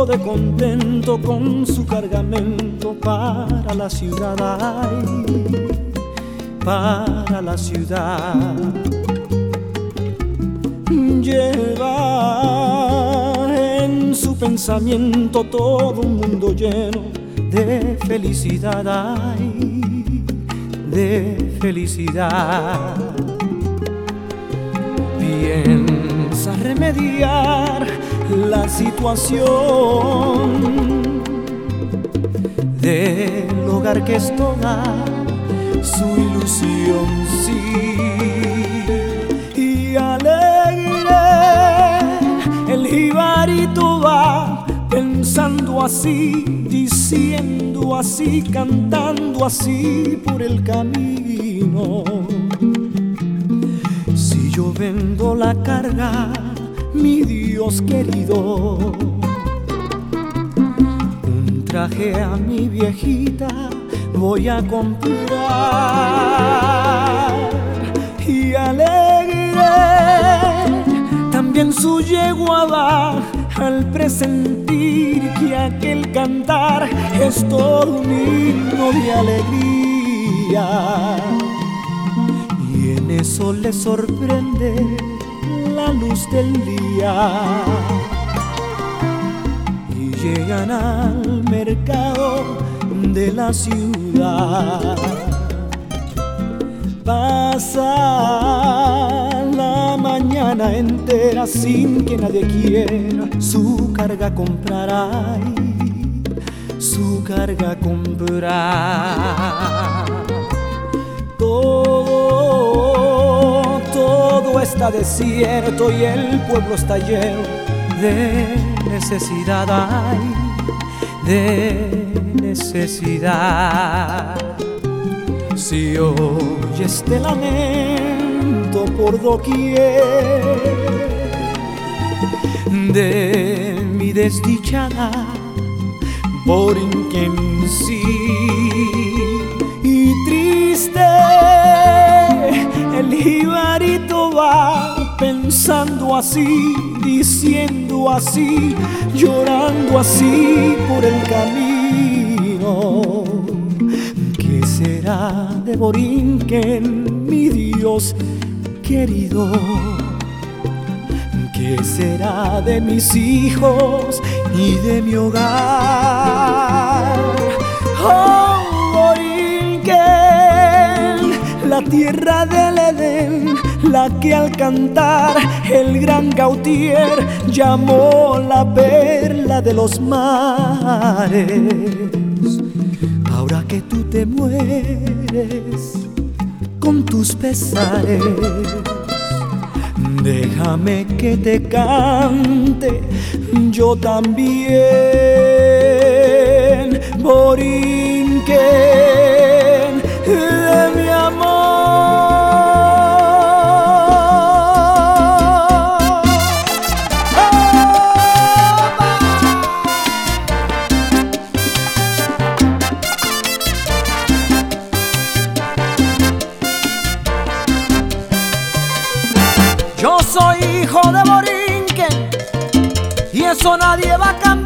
de contento con su cargamento para la ciudad, ay, para la ciudad. Lleva en su pensamiento todo un mundo lleno de felicidad, ay, de felicidad. Piensa remediar la situación del hogar que es toda su ilusión, sí. Y alegre el jibarito va pensando así, diciendo así, cantando así por el camino. Si yo vendo la carga, mi Dios querido, un traje a mi viejita voy a comprar. Y alegre también su yegua va al presentir que aquel cantar es todo un himno de alegría. Y en eso le sorprende la luz del día y llegan al mercado de la ciudad. Pasa la mañana entera sin que nadie quiera su carga comprar, ay, su carga comprar. Todo está desierto y el pueblo está lleno de necesidad, ay, de necesidad. Si oye este lamento por doquier de mi desdichada Borinquen, sí, y triste el jibarito va pensando así, diciendo así, llorando así por el camino. ¿Qué será de Borinquen, mi Dios querido? ¿Qué será de mis hijos y de mi hogar? Oh, Borinquen, la tierra del Edén, la que al cantar el gran Gautier llamó la perla de los mares. Ahora que tú te mueres con tus pesares, déjame que te cante yo también, Borinquen de mi amor. Yo soy hijo de Borinquen y eso nadie va a cambiar.